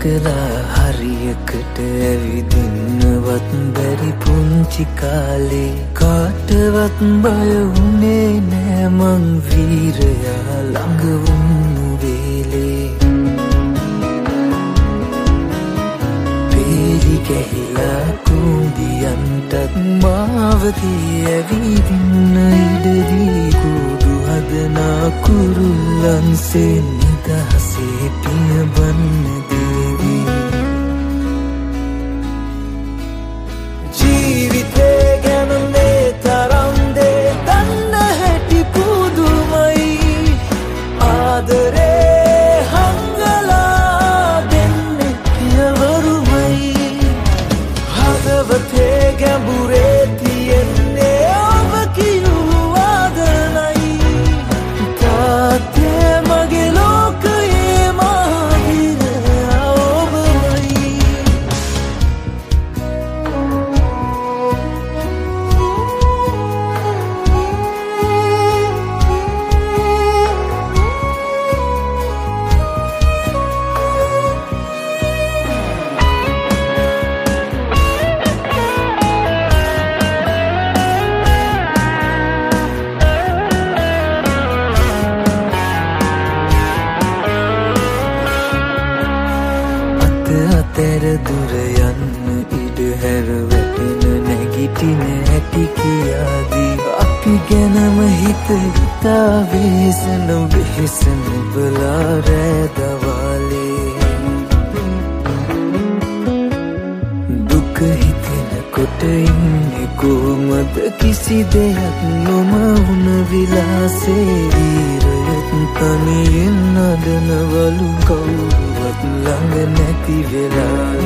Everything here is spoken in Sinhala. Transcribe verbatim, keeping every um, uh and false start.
දැකලා හරියකට ඇවිදින්නවත් බැරි පුංචි කාලේ කාටවත් බය වුණේ නෑ මං වීරයා ළඟ වුණු වේලේ පෙරි ගැහිලා කුඹියන්ටත් මාවතී ඇවිදින්න ඉඩදී කුඩු හදනා කුරුල්ලන්සේ නිදහසේ පියබන්න දේවි ජීවිතේ ගැන මේ තරම් දේ දන්න හැටි පුදුමයි ආදරේ හංගලා දෙන්නේ පියවරුමයි හදවතේ ගැඹුරේ තියෙන්නේ ඔබ කියූ ආදරණයි තාත්තේ මගේ ලෝකයේ මහවිරයා ඔබමයි අතර දුර යන්න ඉඩ හැර වැටෙන නැගිටින හැටි කියාදී අපි ගැනම හිත හිතා වෙහෙසන වෙහෙසන බලා රෑ දවාලේ දුක හිතෙනකොට ඉන්නේ කොහමද කිසි දෙයක් නොමවුන විලාසේ වීරයත් තනියෙන් නඩනවලු කවුරුවත් ළඟ නැති වෙලා